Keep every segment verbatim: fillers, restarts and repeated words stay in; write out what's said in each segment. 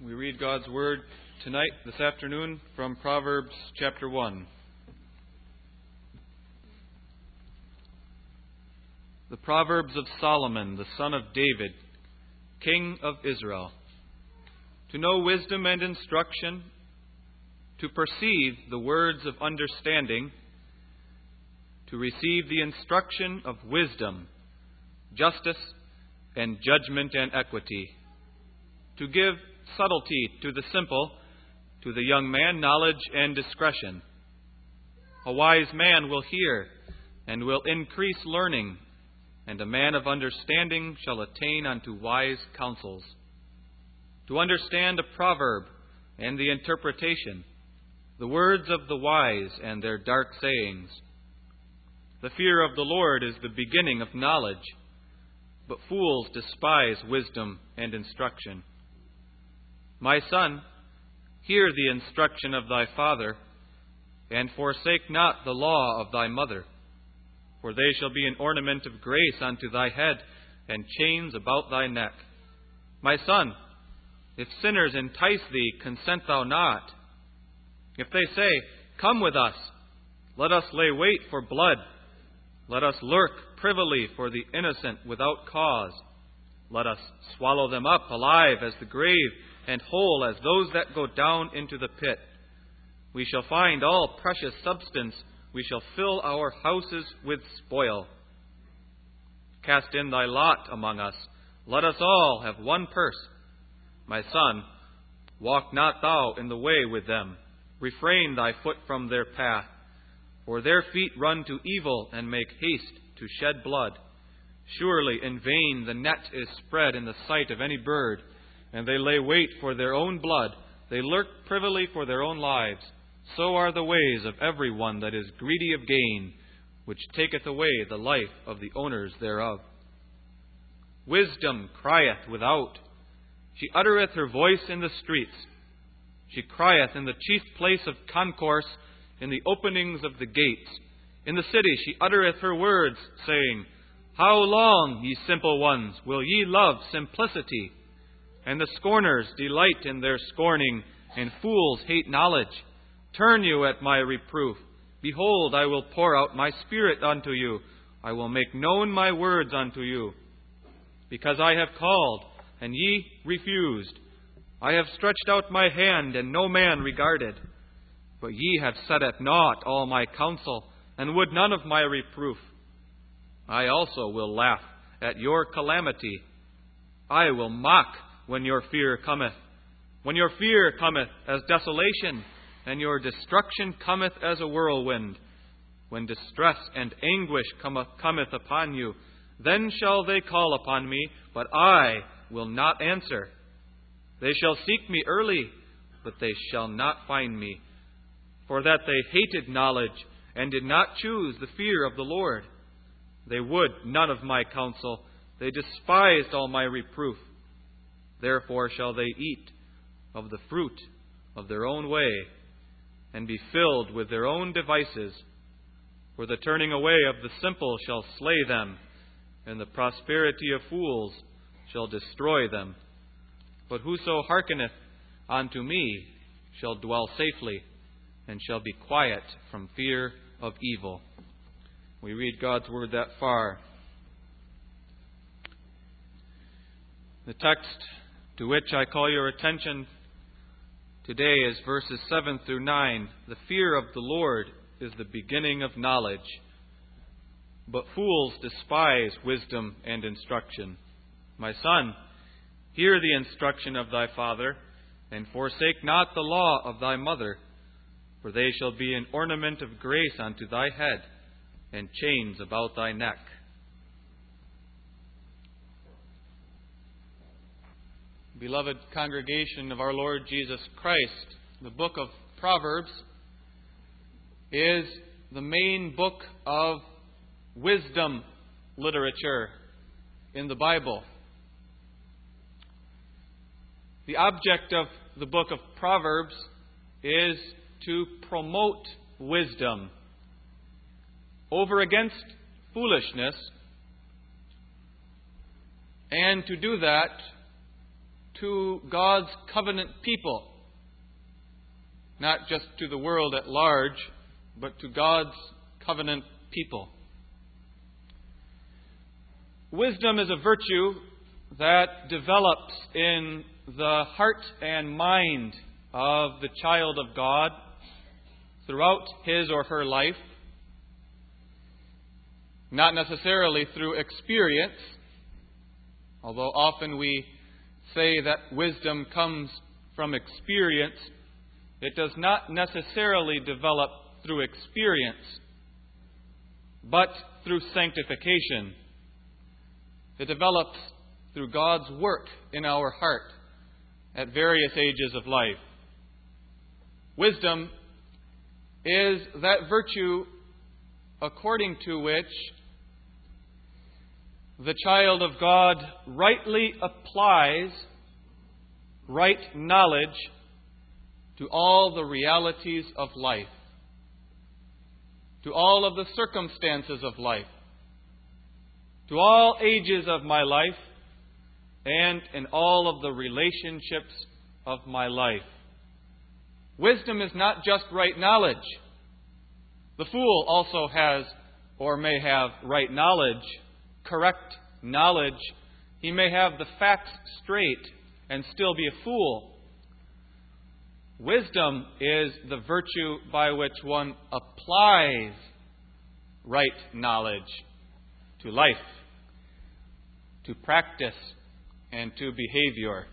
We read God's Word tonight, this afternoon, from Proverbs chapter one. The Proverbs of Solomon, the son of David, king of Israel. To know wisdom and instruction, to perceive the words of understanding, to receive the instruction of wisdom, justice, and judgment and equity, to give subtlety to the simple, to the young man knowledge and discretion. A wise man will hear and will increase learning, and a man of understanding shall attain unto wise counsels. To understand a proverb and the interpretation, the words of the wise and their dark sayings. The fear of the Lord is the beginning of knowledge, but fools despise wisdom and instruction. My son, hear the instruction of thy father, and forsake not the law of thy mother. For they shall be an ornament of grace unto thy head, and chains about thy neck. My son, if sinners entice thee, consent thou not. If they say, Come with us, let us lay wait for blood. Let us lurk privily for the innocent without cause. Let us swallow them up alive as the grave, and whole as those that go down into the pit. We shall find all precious substance. We shall fill our houses with spoil. Cast in thy lot among us. Let us all have one purse. My son, walk not thou in the way with them. Refrain thy foot from their path. For their feet run to evil and make haste to shed blood. Surely in vain the net is spread in the sight of any bird, and they lay wait for their own blood. They lurk privily for their own lives. So are the ways of every one that is greedy of gain, which taketh away the life of the owners thereof. Wisdom crieth without. She uttereth her voice in the streets. She crieth in the chief place of concourse, in the openings of the gates. In the city she uttereth her words, saying, How long, ye simple ones, will ye love simplicity? And the scorners delight in their scorning, and fools hate knowledge. Turn you at my reproof. Behold, I will pour out my spirit unto you. I will make known my words unto you. Because I have called, and ye refused. I have stretched out my hand, and no man regarded. But ye have set at naught all my counsel, and would none of my reproof. I also will laugh at your calamity. I will mock when your fear cometh. When your fear cometh as desolation, and your destruction cometh as a whirlwind. When distress and anguish cometh, cometh upon you, then shall they call upon me, but I will not answer. They shall seek me early, but they shall not find me. For that they hated knowledge, and did not choose the fear of the Lord. They would none of my counsel. They despised all my reproof. Therefore shall they eat of the fruit of their own way, and be filled with their own devices. For the turning away of the simple shall slay them, and the prosperity of fools shall destroy them. But whoso hearkeneth unto me shall dwell safely, and shall be quiet from fear of evil. We read God's Word that far. The text to which I call your attention today is verses seven through nine. The fear of the Lord is the beginning of knowledge, but fools despise wisdom and instruction. My son, hear the instruction of thy father, and forsake not the law of thy mother, for they shall be an ornament of grace unto thy head, and chains about thy neck. Beloved congregation of our Lord Jesus Christ, the book of Proverbs is the main book of wisdom literature in the Bible. The object of the book of Proverbs is to promote wisdom over against foolishness, and to do that to God's covenant people. Not just to the world at large, but to God's covenant people. Wisdom is a virtue that develops in the heart and mind of the child of God throughout his or her life. Not necessarily through experience, although often we say that wisdom comes from experience. It does not necessarily develop through experience, but through sanctification. It develops through God's work in our heart at various ages of life. Wisdom is that virtue according to which the child of God rightly applies right knowledge to all the realities of life, to all of the circumstances of life, to all ages of my life, and in all of the relationships of my life. Wisdom is not just right knowledge. The fool also has, or may have, right knowledge, correct knowledge. He may have the facts straight and still be a fool. Wisdom is the virtue by which one applies right knowledge to life, to practice, and to behavior.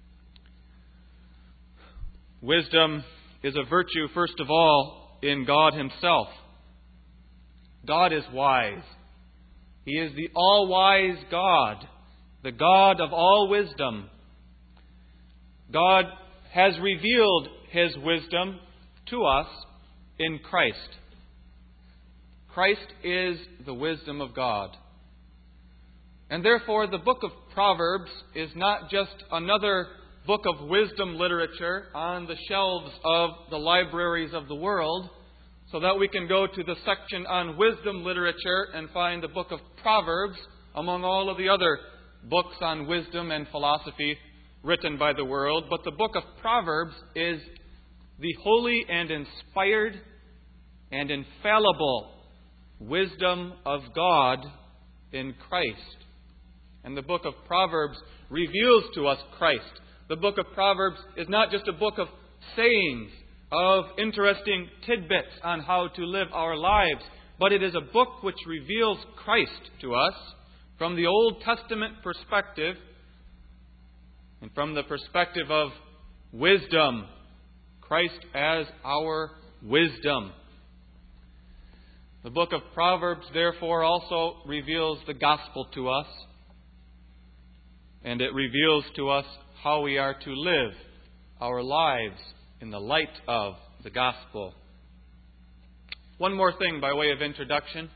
Wisdom is a virtue, first of all, in God Himself. God is wise. He is the all-wise God, the God of all wisdom. God has revealed His wisdom to us in Christ. Christ is the wisdom of God. And therefore, the book of Proverbs is not just another book of wisdom literature on the shelves of the libraries of the world, so that we can go to the section on wisdom literature and find the book of Proverbs among all of the other books on wisdom and philosophy written by the world. But the book of Proverbs is the holy and inspired and infallible wisdom of God in Christ. And the book of Proverbs reveals to us Christ. The book of Proverbs is not just a book of sayings, of interesting tidbits on how to live our lives, but it is a book which reveals Christ to us from the Old Testament perspective and from the perspective of wisdom. Christ as our wisdom. The book of Proverbs, therefore, also reveals the gospel to us, and it reveals to us how we are to live our lives in the light of the gospel. One more thing by way of introduction.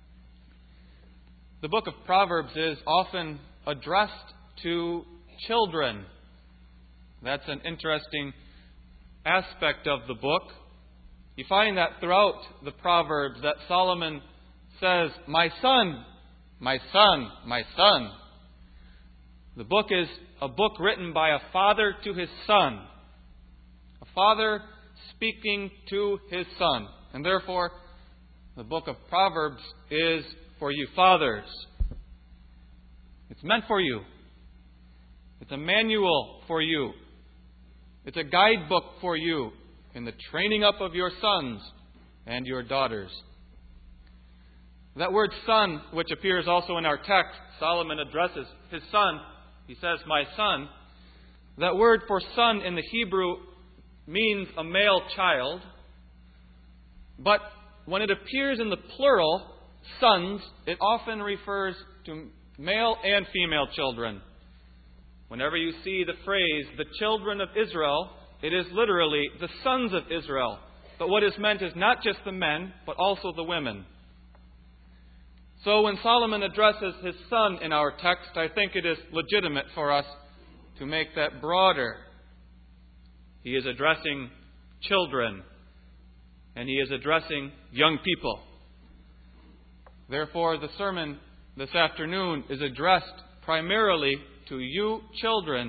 The book of Proverbs is often addressed to children. That's an interesting aspect of the book. You find that throughout the Proverbs that Solomon says, "My son, my son, my son." The book is a book written by a father to his son. A father speaking to his son. And therefore, the book of Proverbs is for you fathers. It's meant for you. It's a manual for you. It's a guidebook for you in the training up of your sons and your daughters. That word son, which appears also in our text, Solomon addresses his son. He says, "My son." That word for son in the Hebrew means a male child. But when it appears in the plural, sons, it often refers to male and female children. Whenever you see the phrase, "the children of Israel," it is literally the sons of Israel. But what is meant is not just the men, but also the women. So when Solomon addresses his son in our text, I think it is legitimate for us to make that broader. He is addressing children, and he is addressing young people. Therefore, the sermon this afternoon is addressed primarily to you children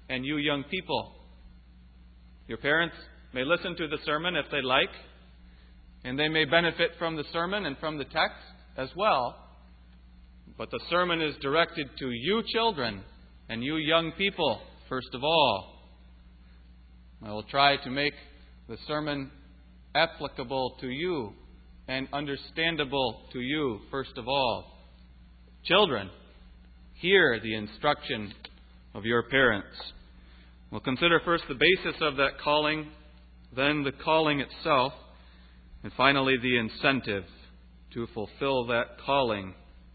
and you young people. Your parents may listen to the sermon if they like, and they may benefit from the sermon and from the text as well. But the sermon is directed to you children and you young people, first of all. I will try to make the sermon applicable to you and understandable to you, first of all. Children, hear the instruction of your parents. We'll consider first the basis of that calling, then the calling itself, and finally the incentive to fulfill that calling.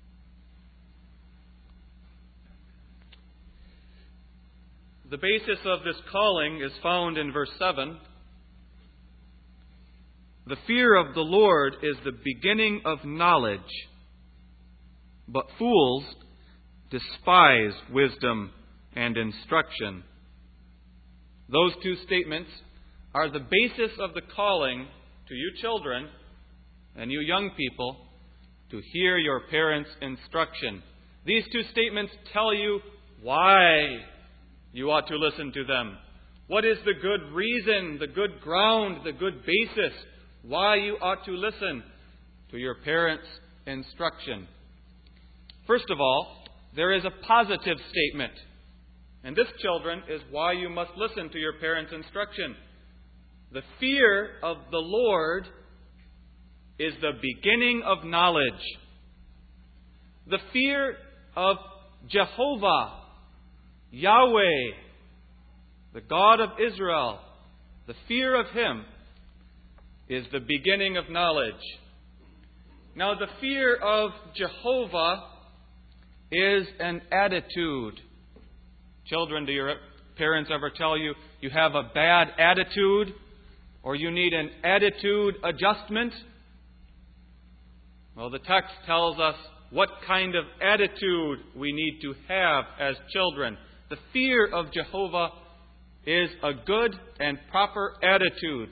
The basis of this calling is found in verse seven. The fear of the Lord is the beginning of knowledge, but fools despise wisdom and instruction. Those two statements are the basis of the calling to you children and you young people to hear your parents' instruction. These two statements tell you why you ought to listen to them. What is the good reason, the good ground, the good basis why you ought to listen to your parents' instruction? First of all, there is a positive statement. And this, children, is why you must listen to your parents' instruction. The fear of the Lord is the beginning of knowledge. The fear of Jehovah, Yahweh, the God of Israel, the fear of Him is the beginning of knowledge. Now, the fear of Jehovah is an attitude. Children, do your parents ever tell you you have a bad attitude or you need an attitude adjustment? Well, the text tells us what kind of attitude we need to have as children. The fear of Jehovah is a good and proper attitude.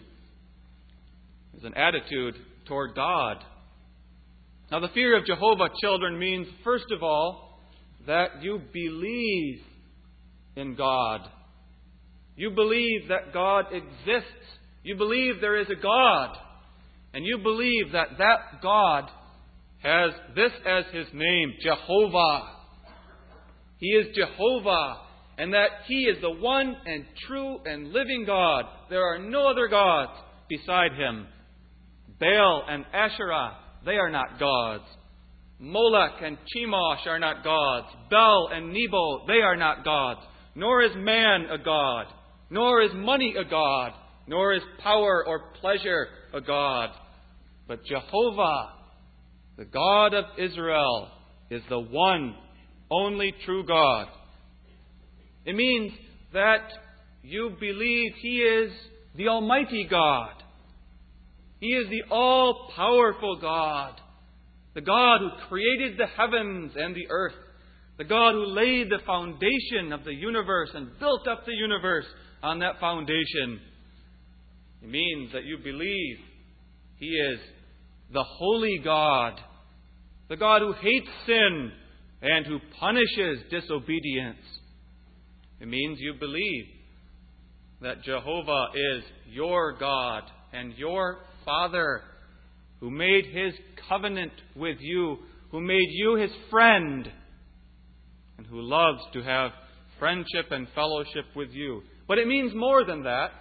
It's an attitude toward God. Now, the fear of Jehovah, children, means, first of all, that you believe in God. You believe that God exists. You believe there is a God. And you believe that that God has this as His name, Jehovah. He is Jehovah, and that He is the one and true and living God. There are no other gods beside Him. Baal and Asherah, they are not gods. Molech and Chemosh are not gods. Bel and Nebo, they are not gods. Nor is man a god. Nor is money a god. Nor is power or pleasure a god. But Jehovah, the God of Israel, is the one, only true God. It means that you believe He is the Almighty God. He is the all-powerful God. The God who created the heavens and the earth. The God who laid the foundation of the universe and built up the universe on that foundation. It means that you believe He is the holy God. The God who hates sin and who punishes disobedience. It means you believe that Jehovah is your God and your Father, who made His covenant with you, who made you His friend, and who loves to have friendship and fellowship with you. But it means more than that.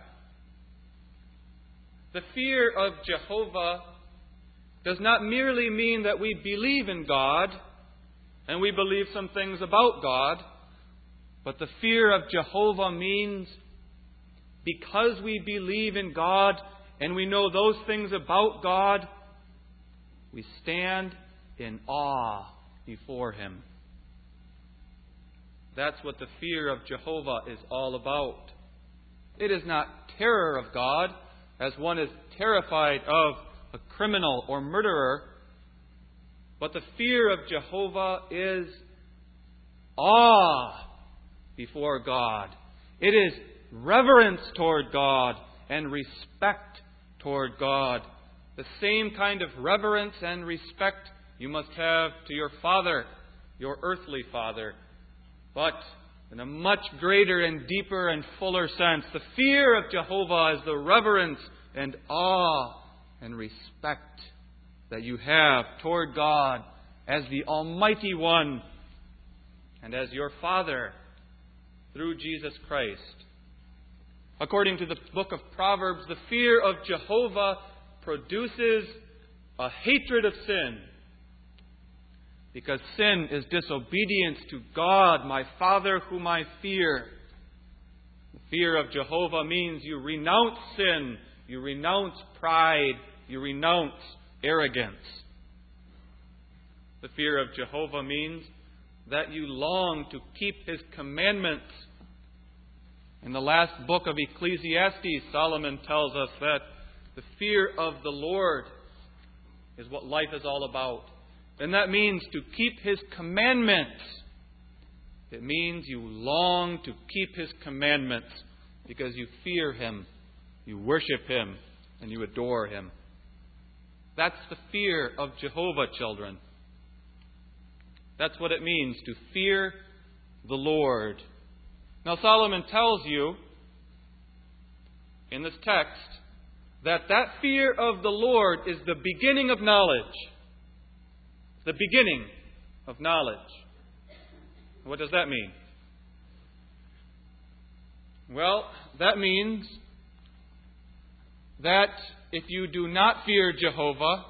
The fear of Jehovah does not merely mean that we believe in God and we believe some things about God, but the fear of Jehovah means because we believe in God and we know those things about God, we stand in awe before Him. That's what the fear of Jehovah is all about. It is not terror of God, as one is terrified of a criminal or murderer, but the fear of Jehovah is awe before God. It is reverence toward God and respect toward God. The same kind of reverence and respect you must have to your father, your earthly father. But in a much greater and deeper and fuller sense. The fear of Jehovah is the reverence and awe and respect that you have toward God as the Almighty One and as your Father through Jesus Christ. According to the book of Proverbs, the fear of Jehovah produces a hatred of sin, because sin is disobedience to God, my Father, whom I fear. The fear of Jehovah means you renounce sin, you renounce pride, you renounce arrogance. The fear of Jehovah means that you long to keep His commandments. In the last book of Ecclesiastes, Solomon tells us that the fear of the Lord is what life is all about. And that means to keep His commandments. It means you long to keep His commandments because you fear Him, you worship Him, and you adore Him. That's the fear of Jehovah, children. That's what it means to fear the Lord. Now, Solomon tells you in this text that that fear of the Lord is the beginning of knowledge. The beginning of knowledge. What does that mean? Well, that means that if you do not fear Jehovah,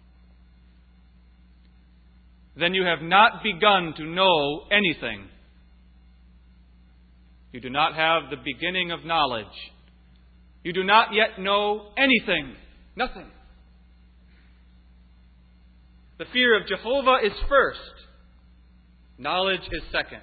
then you have not begun to know anything. You do not have the beginning of knowledge. You do not yet know anything. Nothing. The fear of Jehovah is first. Knowledge is second.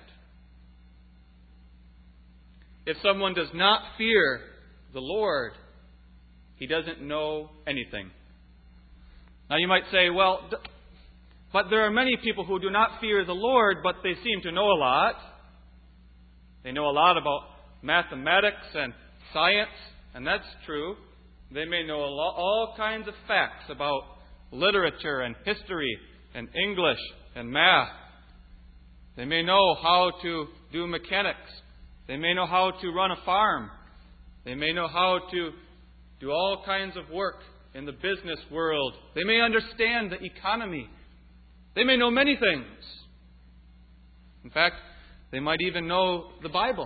If someone does not fear the Lord, he doesn't know anything. Now you might say, well, but there are many people who do not fear the Lord, but they seem to know a lot. They know a lot about mathematics and science, and that's true. They may know a lot, all kinds of facts about literature and history and English and math. They may know how to do mechanics. They may know how to run a farm. They may know how to do all kinds of work in the business world. They may understand the economy. They may know many things. In fact, they might even know the Bible.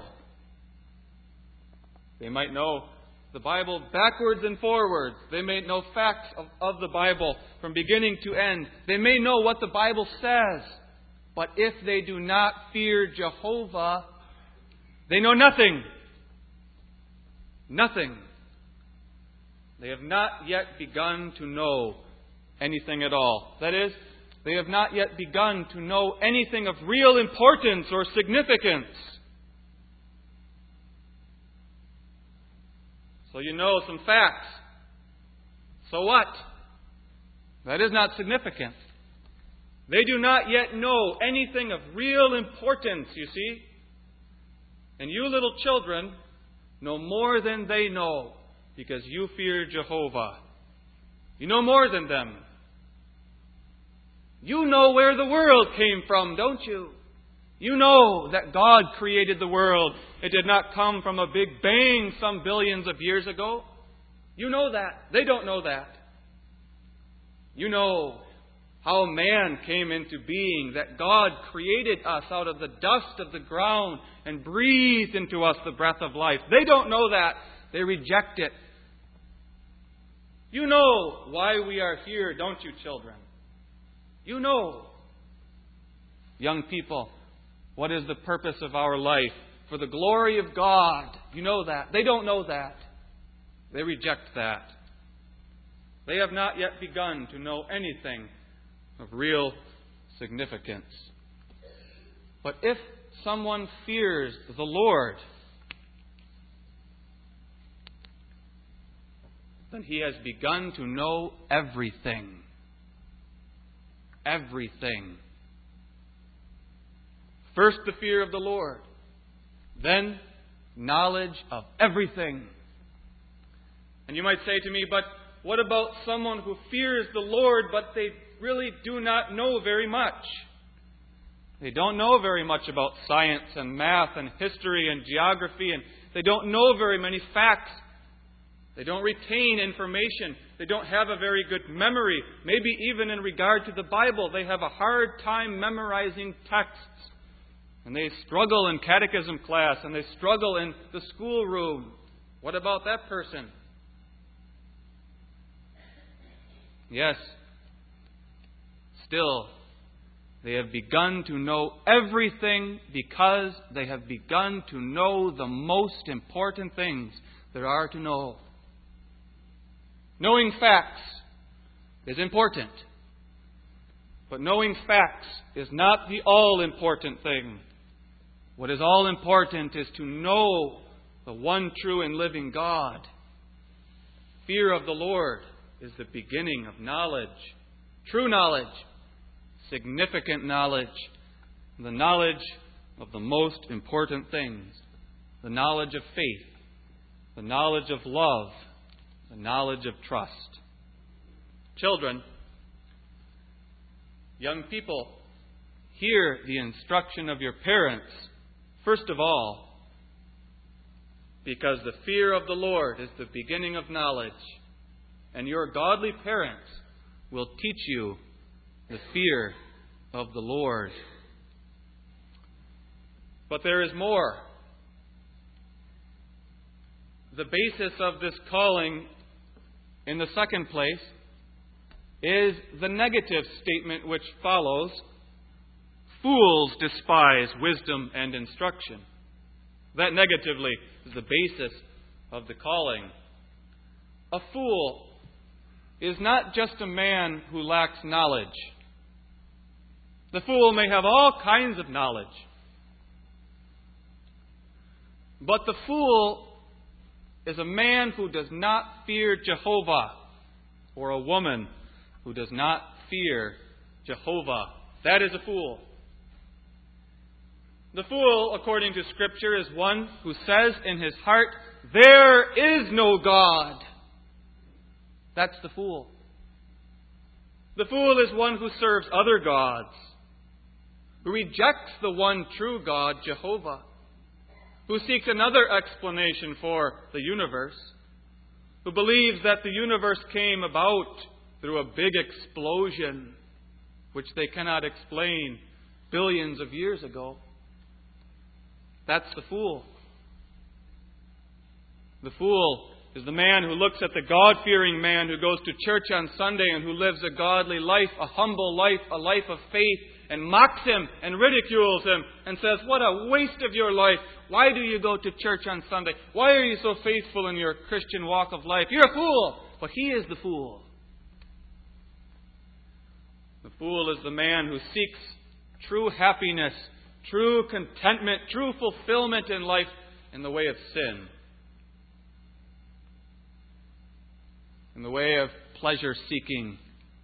They might know the Bible backwards and forwards. They may know facts of, of the Bible from beginning to end. They may know what the Bible says. But if they do not fear Jehovah, they know nothing. Nothing. They have not yet begun to know anything at all. That is, they have not yet begun to know anything of real importance or significance. So you know some facts. So what? That is not significant. They do not yet know anything of real importance, you see. And you little children know more than they know because you fear Jehovah. You know more than them. You know where the world came from, don't you? You know that God created the world. It did not come from a big bang some billions of years ago. You know that. They don't know that. You know how man came into being, that God created us out of the dust of the ground and breathed into us the breath of life. They don't know that. They reject it. You know why we are here, don't you, children? You know. Young people, what is the purpose of our life? For the glory of God. You know that. They don't know that. They reject that. They have not yet begun to know anything of real significance. But if someone fears the Lord, then he has begun to know everything. Everything. First, the fear of the Lord. Then, knowledge of everything. And you might say to me, but what about someone who fears the Lord, but they really do not know very much? They don't know very much about science and math and history and geography, and they don't know very many facts. They don't retain information. They don't have a very good memory. Maybe even in regard to the Bible, they have a hard time memorizing texts. And they struggle in catechism class, and they struggle in the schoolroom. What about that person? Yes, still, they have begun to know everything because they have begun to know the most important things there are to know. Knowing facts is important, but knowing facts is not the all-important thing. What is all-important is to know the one true and living God. Fear of the Lord is the beginning of knowledge, true knowledge, significant knowledge, the knowledge of the most important things, the knowledge of faith, the knowledge of love, the knowledge of trust. Children, young people, hear the instruction of your parents, first of all, because the fear of the Lord is the beginning of knowledge, and your godly parents will teach you the fear of the Lord. But there is more. The basis of this calling, in the second place, is the negative statement which follows: fools despise wisdom and instruction. That negatively is the basis of the calling. A fool is not just a man who lacks knowledge. The fool may have all kinds of knowledge. But the fool is a man who does not fear Jehovah, or a woman who does not fear Jehovah. That is a fool. The fool, according to Scripture, is one who says in his heart, "There is no God." That's the fool. The fool is one who serves other gods, who rejects the one true God, Jehovah, who seeks another explanation for the universe, who believes that the universe came about through a big explosion, which they cannot explain, billions of years ago. That's the fool. The fool is the man who looks at the God-fearing man who goes to church on Sunday and who lives a godly life, a humble life, a life of faith, and mocks him and ridicules him and says, "What a waste of your life. Why do you go to church on Sunday? Why are you so faithful in your Christian walk of life? You're a fool." But he is the fool. The fool is the man who seeks true happiness, true contentment, true fulfillment in life in the way of sin, in the way of pleasure-seeking,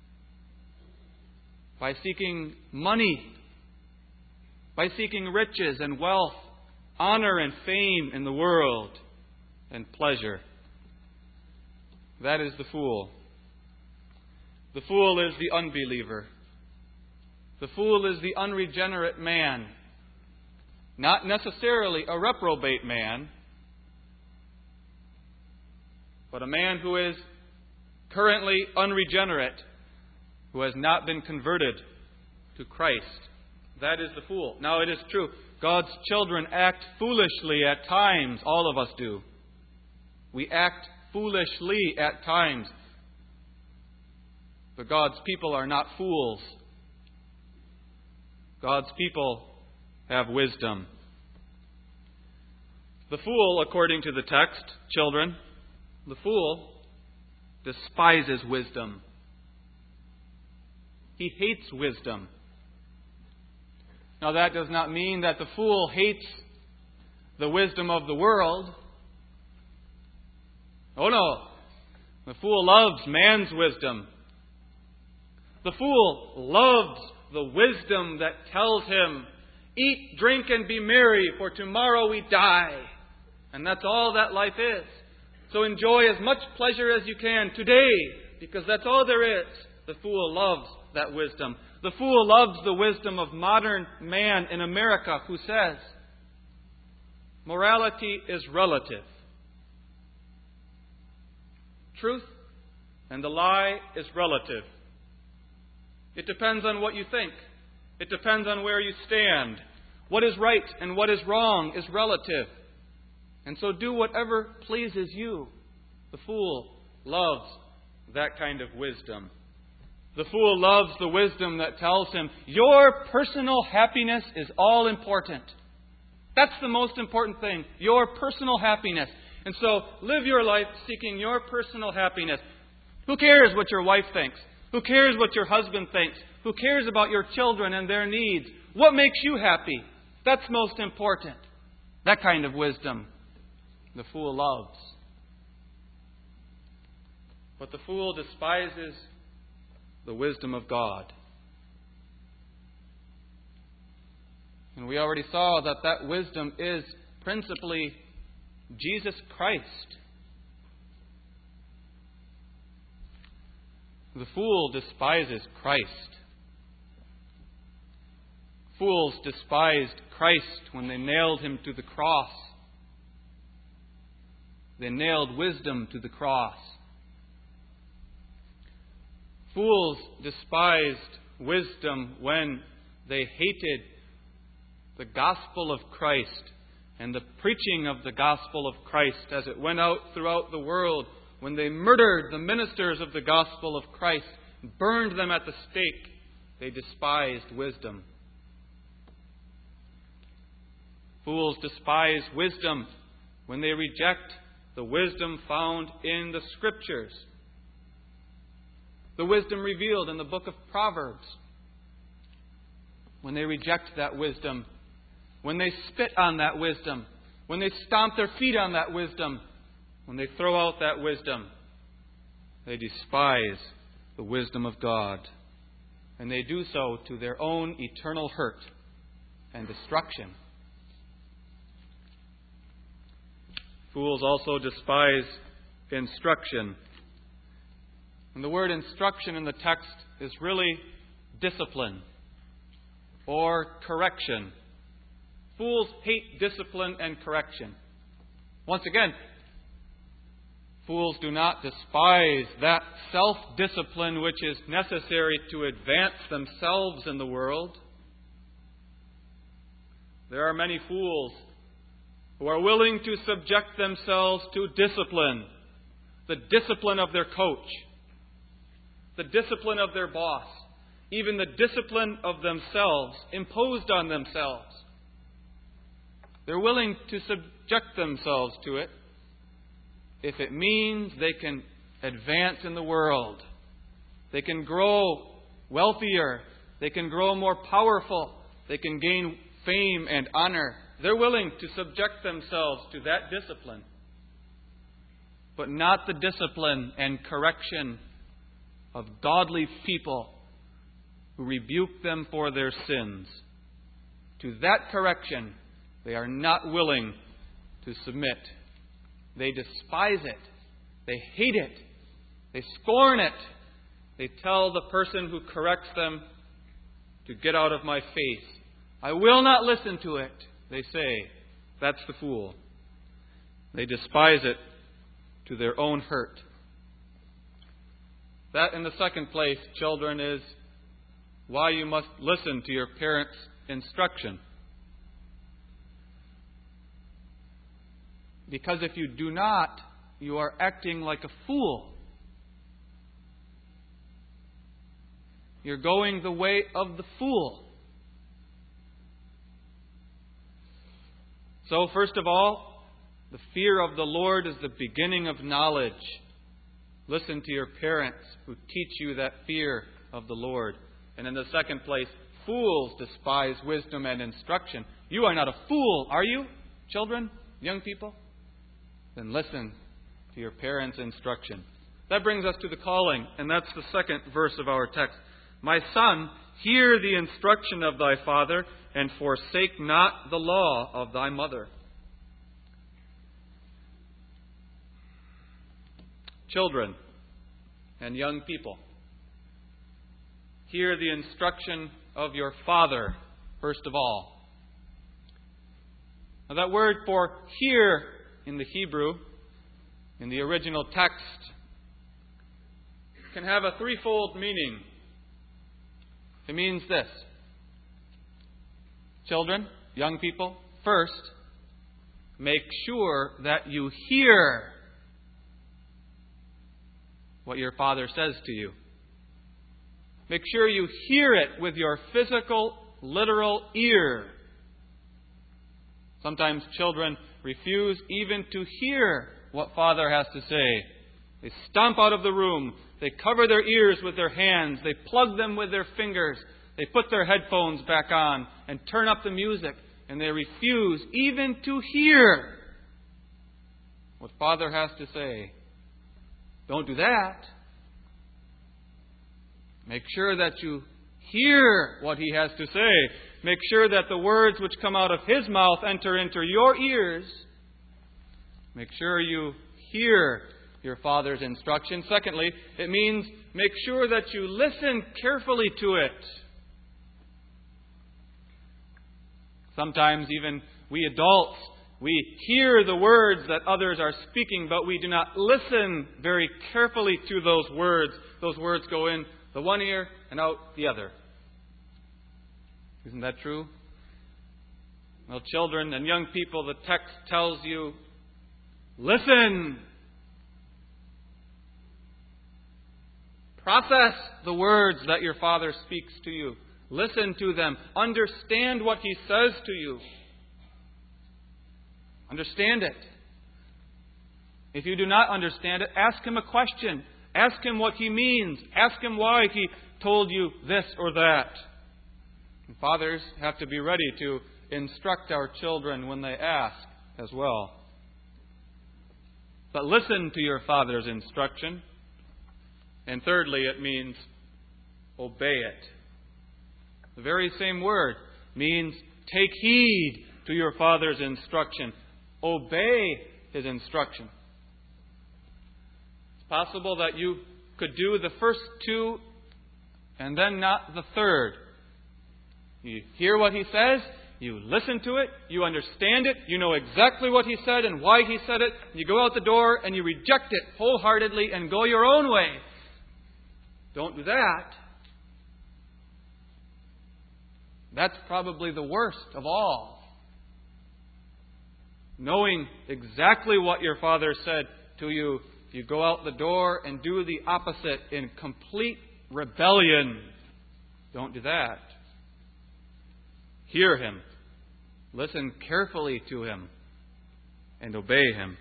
by seeking money, by seeking riches and wealth, honor and fame in the world, and pleasure. That is the fool. The fool is the unbeliever. The fool is the unregenerate man. Not necessarily a reprobate man, but a man who is currently unregenerate, who has not been converted to Christ. That is the fool. Now, it is true, God's children act foolishly at times. All of us do. We act foolishly at times. But God's people are not fools. God's people have wisdom. The fool, according to the text, children, the fool despises wisdom. He hates wisdom. Now, that does not mean that the fool hates the wisdom of the world. Oh no. The fool loves man's wisdom. The fool loves the wisdom that tells him, "Eat, drink, and be merry, for tomorrow we die." And that's all that life is. So enjoy as much pleasure as you can today, because that's all there is. The fool loves that wisdom. The fool loves the wisdom of modern man in America who says, morality is relative. Truth and the lie is relative. It depends on what you think. It depends on where you stand. What is right and what is wrong is relative. And so do whatever pleases you. The fool loves that kind of wisdom. The fool loves the wisdom that tells him, your personal happiness is all important. That's the most important thing, your personal happiness. And so live your life seeking your personal happiness. Who cares what your wife thinks? Who cares what your husband thinks? Who cares about your children and their needs? What makes you happy? That's most important. That kind of wisdom the fool loves. But the fool despises the wisdom of God. And we already saw that that wisdom is principally Jesus Christ. The fool despises Christ. Fools despised Christ when they nailed him to the cross. They nailed wisdom to the cross. Fools despised wisdom when they hated the gospel of Christ and the preaching of the gospel of Christ as it went out throughout the world, when they murdered the ministers of the gospel of Christ, burned them at the stake. They despised wisdom. Fools despise wisdom when they reject the wisdom found in the Scriptures. The wisdom revealed in the book of Proverbs. When they reject that wisdom, when they spit on that wisdom, when they stomp their feet on that wisdom, when they throw out that wisdom, they despise the wisdom of God. And they do so to their own eternal hurt and destruction. Fools also despise instruction. And the word instruction in the text is really discipline or correction. Fools hate discipline and correction. Once again, fools do not despise that self-discipline which is necessary to advance themselves in the world. There are many fools who are willing to subject themselves to discipline, the discipline of their coach, the discipline of their boss, even the discipline of themselves, imposed on themselves. They're willing to subject themselves to it if it means they can advance in the world. They can grow wealthier. They can grow more powerful. They can gain fame and honor. They're willing to subject themselves to that discipline, but not the discipline and correction of godly people who rebuke them for their sins. To that correction, they are not willing to submit. They despise it. They hate it. They scorn it. They tell the person who corrects them to get out of my face. I will not listen to it, they say. That's the fool. They despise it to their own hurt. That, in the second place, children, is why you must listen to your parents' instruction. Because if you do not, you are acting like a fool. You're going the way of the fool. So, first of all, the fear of the Lord is the beginning of knowledge. Listen to your parents who teach you that fear of the Lord. And in the second place, fools despise wisdom and instruction. You are not a fool, are you, children, young people? Then listen to your parents' instruction. That brings us to the calling, and that's the second verse of our text. My son, hear the instruction of thy father, and forsake not the law of thy mother. Children and young people, hear the instruction of your Father, first of all. Now, that word for hear in the Hebrew, in the original text, can have a threefold meaning. It means this. Children, young people, first, make sure that you hear what your Father says to you. Make sure you hear it with your physical, literal ear. Sometimes children refuse even to hear what Father has to say. They stomp out of the room. They cover their ears with their hands. They plug them with their fingers. They put their headphones back on and turn up the music. And they refuse even to hear what Father has to say. Don't do that. Make sure that you hear what He has to say. Make sure that the words which come out of His mouth enter into your ears. Make sure you hear your Father's instruction. Secondly, it means make sure that you listen carefully to it. Sometimes even we adults, we hear the words that others are speaking, but we do not listen very carefully to those words. Those words go in the one ear and out the other. Isn't that true? Well, children and young people, the text tells you, listen. Process the words that your Father speaks to you. Listen to them. Understand what He says to you. Understand it. If you do not understand it, ask Him a question. Ask Him what He means. Ask Him why He told you this or that. And fathers have to be ready to instruct our children when they ask as well. But listen to your Father's instruction. And thirdly, it means obey it. The very same word means take heed to your Father's instruction. Obey His instruction. It's possible that you could do the first two and then not the third. You hear what He says, you listen to it, you understand it, you know exactly what He said and why He said it, you go out the door and you reject it wholeheartedly and go your own way. Don't do that. That's probably the worst of all. Knowing exactly what your Father said to you, you go out the door and do the opposite in complete rebellion. Don't do that. Hear Him. Listen carefully to Him. And obey Him.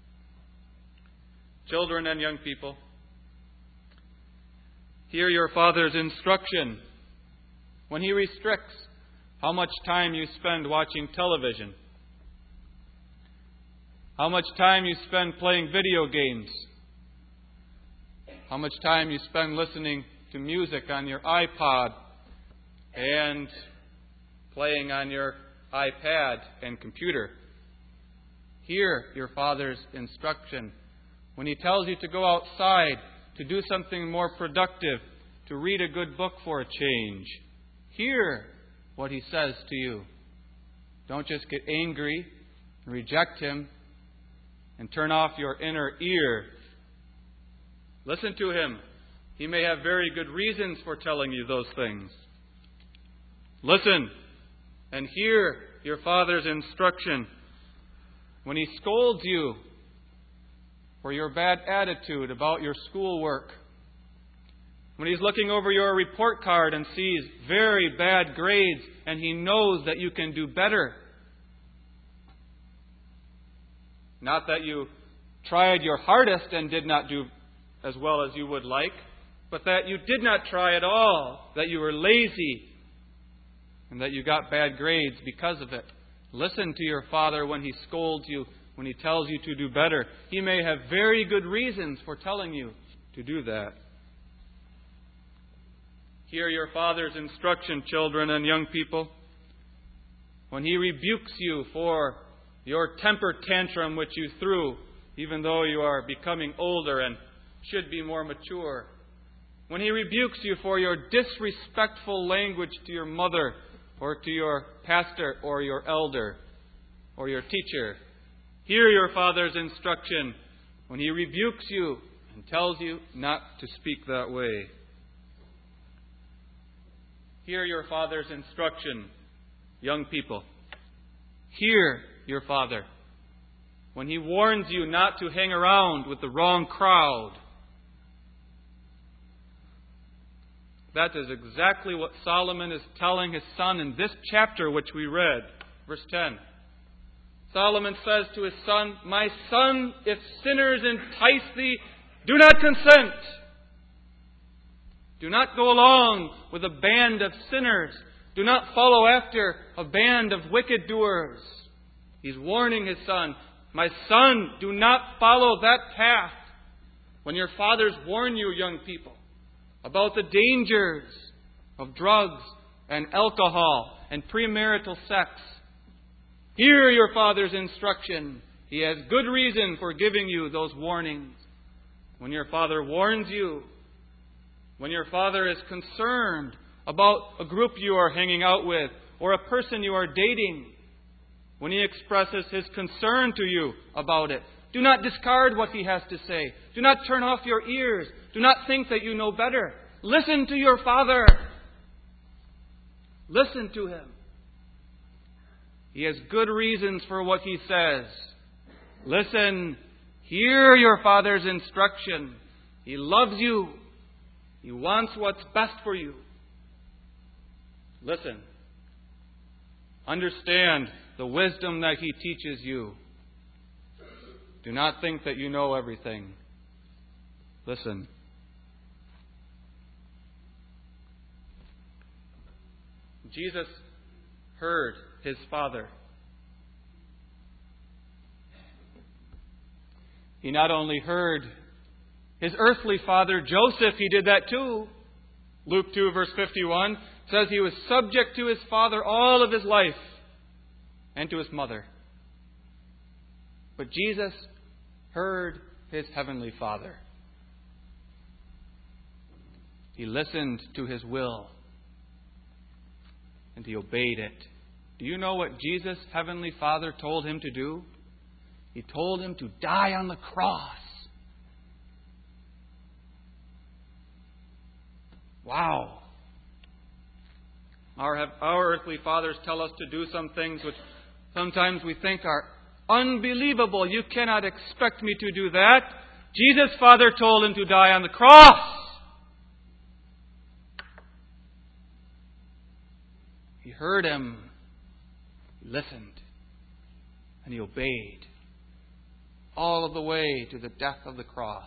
Children and young people, hear your Father's instruction when He restricts how much time you spend watching television, how much time you spend playing video games, how much time you spend listening to music on your iPod and playing on your iPad and computer. Hear your Father's instruction when He tells you to go outside, to do something more productive, to read a good book for a change. Hear what He says to you. Don't just get angry and reject Him and turn off your inner ear. Listen to Him. He may have very good reasons for telling you those things. Listen and hear your Father's instruction when He scolds you for your bad attitude about your schoolwork. When He's looking over your report card and sees very bad grades and He knows that you can do better. Not that you tried your hardest and did not do as well as you would like, but that you did not try at all, that you were lazy, and that you got bad grades because of it. Listen to your Father when He scolds you, when He tells you to do better. He may have very good reasons for telling you to do that. Hear your Father's instruction, children and young people, when He rebukes you for your temper tantrum which you threw, even though you are becoming older and should be more mature. when He rebukes you for your disrespectful language to your mother or to your pastor or your elder or your teacher. Hear your Father's instruction when He rebukes you and tells you not to speak that way. Hear your Father's instruction, young people. Hear your Father when He warns you not to hang around with the wrong crowd. That is exactly what Solomon is telling his son in this chapter which we read, verse ten. Solomon says to his son, "My son, if sinners entice thee, do not consent. Do not go along with a band of sinners. Do not follow after a band of wicked doers." He's warning his son, "My son, do not follow that path." When your fathers warn you, young people, about the dangers of drugs and alcohol and premarital sex, hear your Father's instruction. He has good reason for giving you those warnings. When your Father warns you, when your Father is concerned about a group you are hanging out with or a person you are dating, when He expresses His concern to you about it, do not discard what He has to say. Do not turn off your ears. Do not think that you know better. Listen to your Father. Listen to Him. He has good reasons for what He says. Listen. Hear your Father's instruction. He loves you. He wants what's best for you. Listen. Understand the wisdom that He teaches you. Do not think that you know everything. Listen. Jesus heard His Father. He not only heard His earthly father, Joseph, He did that too. Luke two, verse fifty-one says he was subject to his father all of his life and to his mother. But Jesus heard His heavenly Father. He listened to His will and He obeyed it. Do you know what Jesus' heavenly Father told Him to do? He told Him to die on the cross. Wow. Our, our earthly fathers tell us to do some things which sometimes we think are unbelievable. You cannot expect me to do that. Jesus' Father told Him to die on the cross. He heard Him, He listened, and He obeyed all of the way to the death of the cross.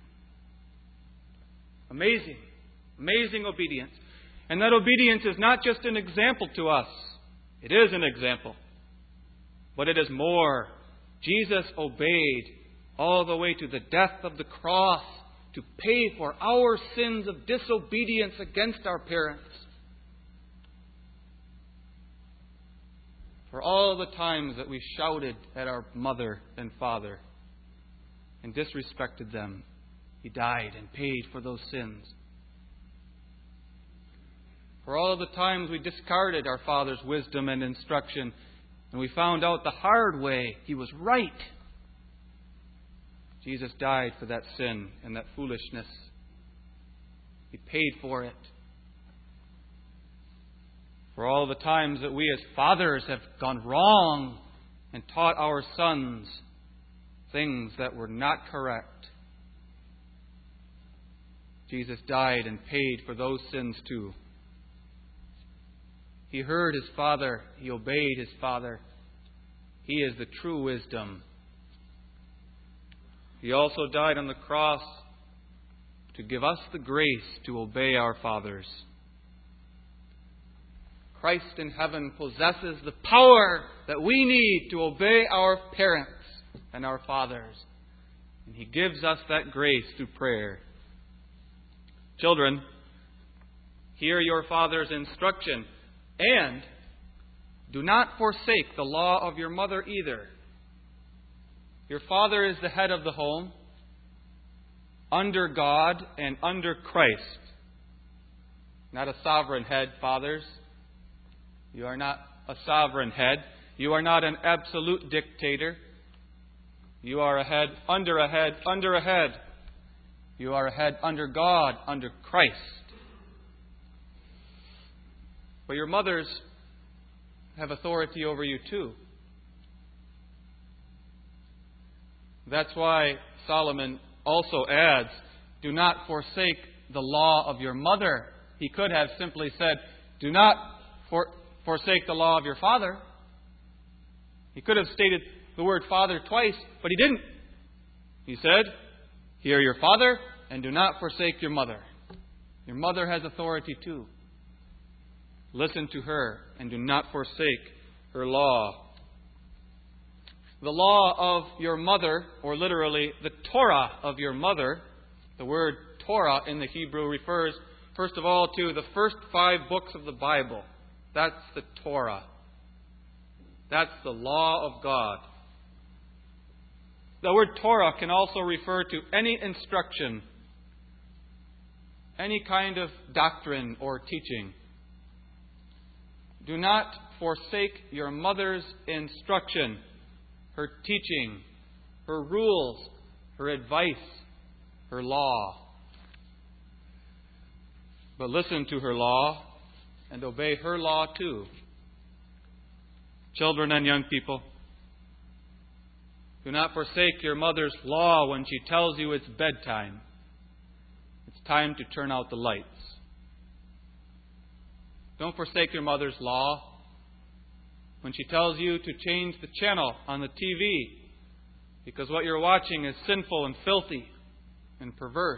Amazing, amazing obedience. And that obedience is not just an example to us. It is an example. But it is more. Jesus obeyed all the way to the death of the cross to pay for our sins of disobedience against our parents. For all the times that we shouted at our mother and father and disrespected them, He died and paid for those sins. For all the times we discarded our Father's wisdom and instruction, and we found out the hard way He was right, Jesus died for that sin and that foolishness. He paid for it. For all the times that we as fathers have gone wrong and taught our sons things that were not correct, Jesus died and paid for those sins too. He heard His Father. He obeyed His Father. He is the true wisdom. He also died on the cross to give us the grace to obey our fathers. Christ in heaven possesses the power that we need to obey our parents and our fathers. And He gives us that grace through prayer. Children, hear your Father's instruction. And do not forsake the law of your mother either. Your father is the head of the home, under God and under Christ. not a sovereign head, fathers. You are not a sovereign head. You are not an absolute dictator. You are a head under a head under a head. You are a head under God, under Christ. But your mothers have authority over you too. That's why Solomon also adds, do not forsake the law of your mother. He could have simply said, do not for, forsake the law of your father. He could have stated the word father twice, but he didn't. He said, hear your father and do not forsake your mother. Your mother has authority too. Listen to her and do not forsake her law. The law of your mother, or literally the Torah of your mother, the word Torah in the Hebrew refers, first of all, to the first five books of the Bible. That's the Torah. That's the law of God. The word Torah can also refer to any instruction, any kind of doctrine or teaching. Do not forsake your mother's instruction, her teaching, her rules, her advice, her law. But listen to her law and obey her law too. Children and young people, do not forsake your mother's law when she tells you it's bedtime. It's time to turn out the lights. Don't forsake your mother's law when she tells you to change the channel on the T V because what you're watching is sinful and filthy and perverse.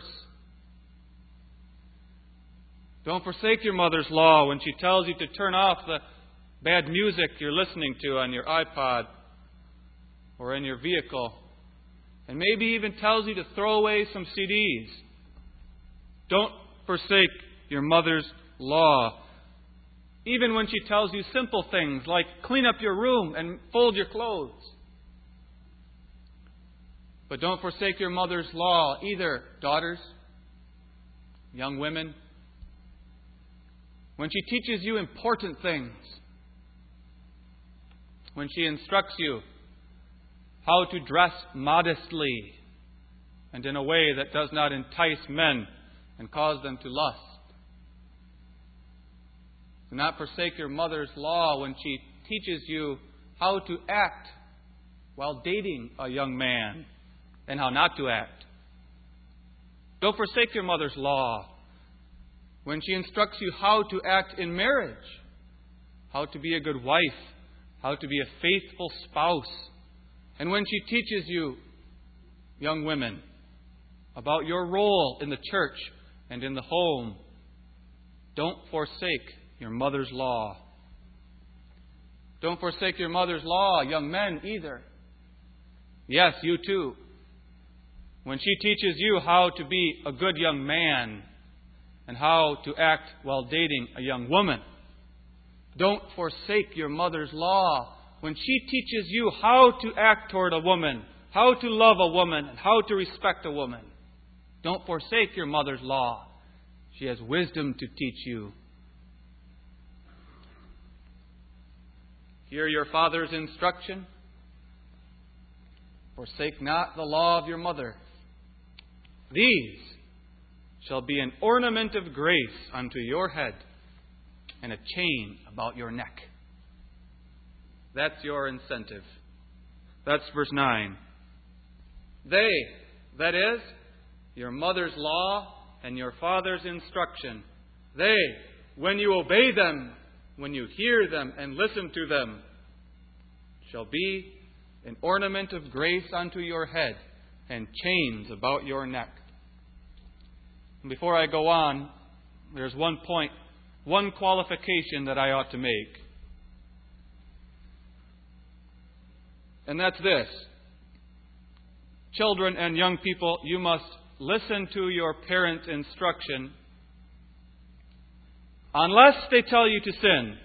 Don't forsake your mother's law when she tells you to turn off the bad music you're listening to on your iPod or in your vehicle, and maybe even tells you to throw away some C Ds. Don't forsake your mother's law. Even when she tells you simple things like clean up your room and fold your clothes. But don't forsake your mother's law either, daughters, young women. When she teaches you important things, when she instructs you how to dress modestly and in a way that does not entice men and cause them to lust. Do not forsake your mother's law when she teaches you how to act while dating a young man and how not to act. Don't forsake your mother's law when she instructs you how to act in marriage, how to be a good wife, how to be a faithful spouse, and when she teaches you, young women, about your role in the church and in the home. Don't forsake your mother's law. Don't forsake your mother's law, young men, either. Yes, you too. When she teaches you how to be a good young man and how to act while dating a young woman. Don't forsake your mother's law when she teaches you how to act toward a woman, how to love a woman, and how to respect a woman. Don't forsake your mother's law. She has wisdom to teach you. Hear your father's instruction. Forsake not the law of your mother. These shall be an ornament of grace unto your head and a chain about your neck. That's your incentive. That's verse nine. They, that is, your mother's law and your father's instruction, they, when you obey them, when you hear them and listen to them, shall be an ornament of grace unto your head and chains about your neck. And before I go on, there's one point, one qualification that I ought to make. And that's this. Children and young people, you must listen to your parents' instruction unless they tell you to sin.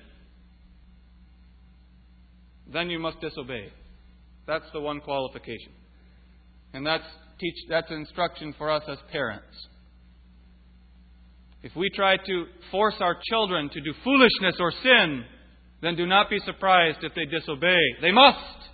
Then you must disobey. That's the one qualification. And that's teach that's instruction for us as parents. If we try to force our children to do foolishness or sin, then do not be surprised if they disobey. They must.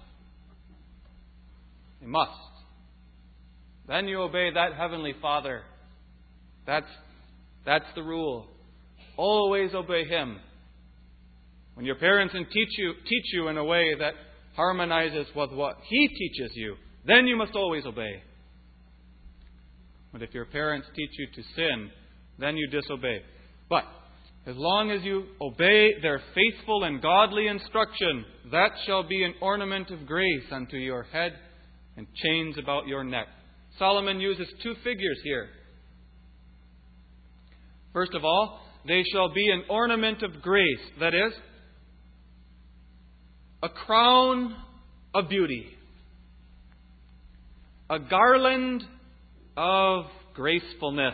They must. Then you obey that Heavenly Father. That's, that's the rule. Always obey Him. When your parents teach you, teach you in a way that harmonizes with what He teaches you, then you must always obey. But if your parents teach you to sin, then you disobey. But as long as you obey their faithful and godly instruction, that shall be an ornament of grace unto your head and chains about your neck. Solomon uses two figures here. First of all, they shall be an ornament of grace. That is, a crown of beauty. A garland of gracefulness.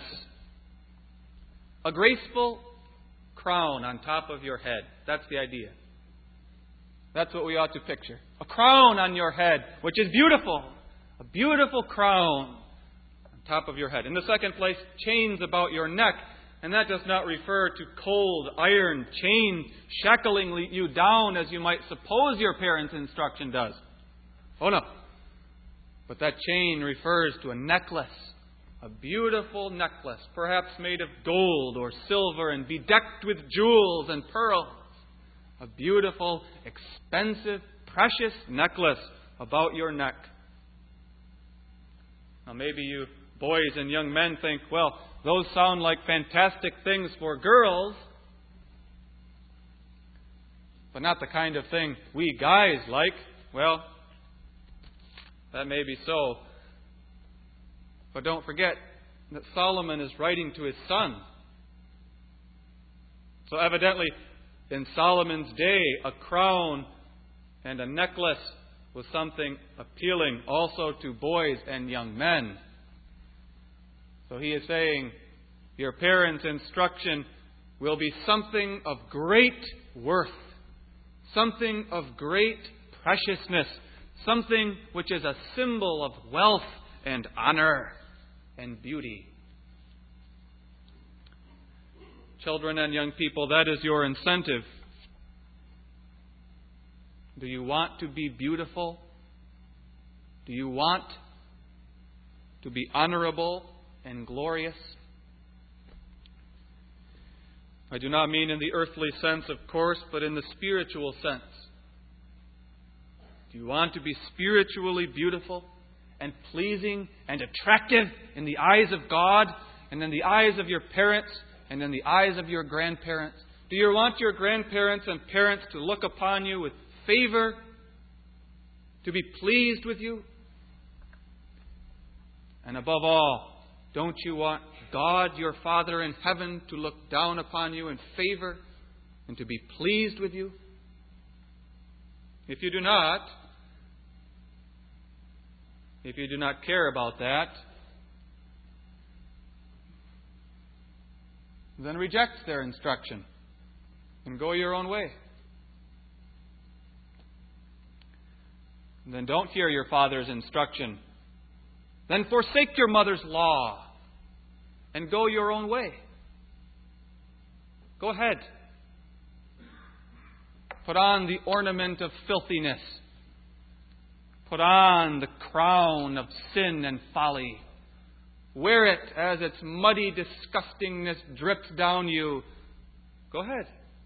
A graceful crown on top of your head. That's the idea. That's what we ought to picture. A crown on your head, which is beautiful. A beautiful crown on top of your head. In the second place, chains about your neck. And that does not refer to cold iron chains shackling you down as you might suppose your parents' instruction does. Oh no. But that chain refers to a necklace. A beautiful necklace, perhaps made of gold or silver and bedecked with jewels and pearls. A beautiful, expensive, precious necklace about your neck. Now maybe you boys and young men think, well, those sound like fantastic things for girls, but not the kind of thing we guys like. Well, that may be so. But don't forget that Solomon is writing to his son. So evidently, in Solomon's day, a crown and a necklace was something appealing also to boys and young men. So he is saying, your parents' instruction will be something of great worth, something of great preciousness, something which is a symbol of wealth and honor and beauty. Children and young people, that is your incentive. Do you want to be beautiful? Do you want to be honorable and glorious? I do not mean in the earthly sense, of course, but in the spiritual sense. Do you want to be spiritually beautiful and pleasing and attractive in the eyes of God and in the eyes of your parents and in the eyes of your grandparents? Do you want your grandparents and parents to look upon you with favor, to be pleased with you? And above all, don't you want God, your Father in heaven, to look down upon you in favor and to be pleased with you? If you do not, if you do not care about that, then reject their instruction and go your own way. Then don't hear your father's instruction. Then forsake your mother's law and go your own way. Go ahead. Put on the ornament of filthiness. Put on the crown of sin and folly. Wear it as its muddy disgustingness drips down you. Go ahead.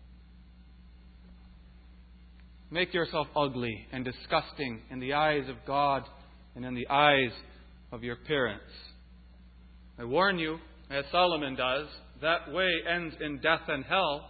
Make yourself ugly and disgusting in the eyes of God and in the eyes of your parents. I warn you, as Solomon does, that way ends in death and hell.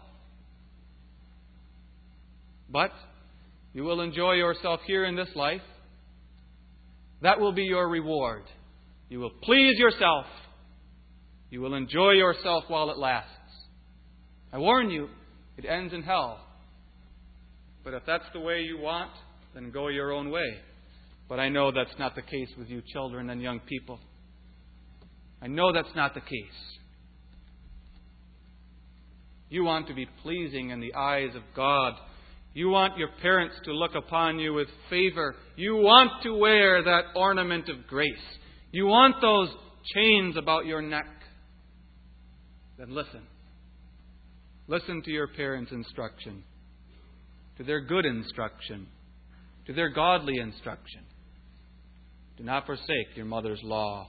But you will enjoy yourself here in this life. That will be your reward. You will please yourself. You will enjoy yourself while it lasts. I warn you, it ends in hell. But if that's the way you want, then go your own way. But I know that's not the case with you children and young people. I know that's not the case. You want to be pleasing in the eyes of God. You want your parents to look upon you with favor. You want to wear that ornament of grace. You want those chains about your neck. then listen. Listen to your parents' instruction, to their good instruction, to their godly instruction. Do not forsake your mother's law.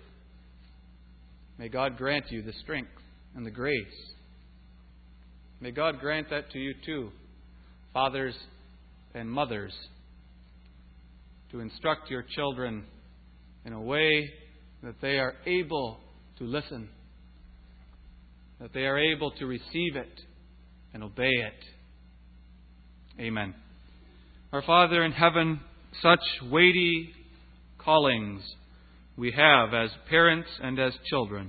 May God grant you the strength and the grace. May God grant that to you too, fathers and mothers, to instruct your children in a way that they are able to listen, that they are able to receive it and obey it. Amen. Our Father in heaven, such weighty callings we have as parents and as children.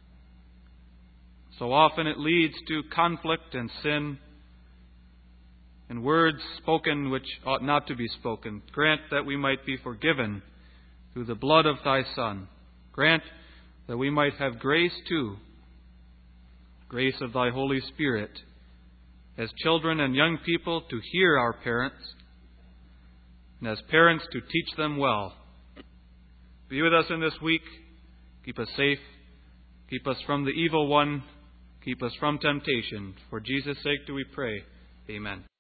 So often it leads to conflict and sin and words spoken which ought not to be spoken. Grant that we might be forgiven through the blood of Thy Son. Grant that we might have grace too, grace of Thy Holy Spirit, as children and young people to hear our parents, and as parents to teach them well. Be with us in this week. Keep us safe. Keep us from the evil one. Keep us from temptation. For Jesus' sake do we pray. Amen.